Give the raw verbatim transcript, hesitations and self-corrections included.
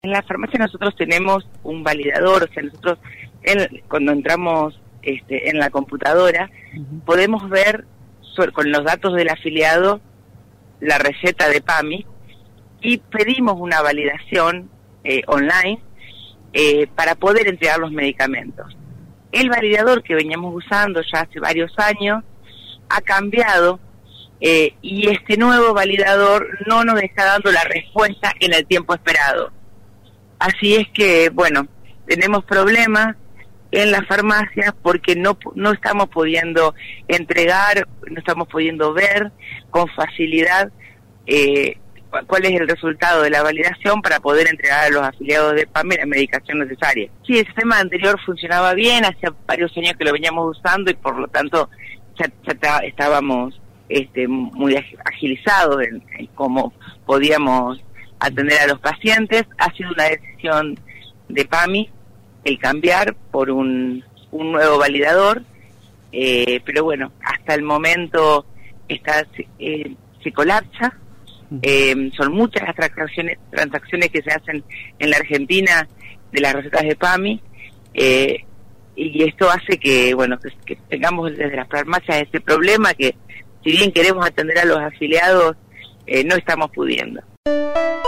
En la farmacia nosotros tenemos un validador, o sea, nosotros en, cuando entramos este, en la computadora, uh-huh. podemos ver sobre, con los datos del afiliado la receta de PAMI y pedimos una validación eh, online eh, para poder entregar los medicamentos. El validador que veníamos usando ya hace varios años ha cambiado eh, y este nuevo validador no nos está dando la respuesta en el tiempo esperado. Así es que, bueno, tenemos problemas en las farmacias porque no no estamos pudiendo entregar, no estamos pudiendo ver con facilidad eh, cuál es el resultado de la validación para poder entregar a los afiliados de PAMI la medicación necesaria. Sí, el sistema anterior funcionaba bien, hacía varios años que lo veníamos usando y por lo tanto ya, ya estábamos este, muy agilizados en, en cómo podíamos atender a los pacientes. Ha sido una decisión de PAMI el cambiar por un, un nuevo validador, eh, pero bueno, hasta el momento está, eh, se colapsa, eh, son muchas las transacciones, transacciones que se hacen en la Argentina de las recetas de PAMI, eh, y esto hace que, bueno, que, que tengamos desde las farmacias este problema que si bien queremos atender a los afiliados, eh, no estamos pudiendo.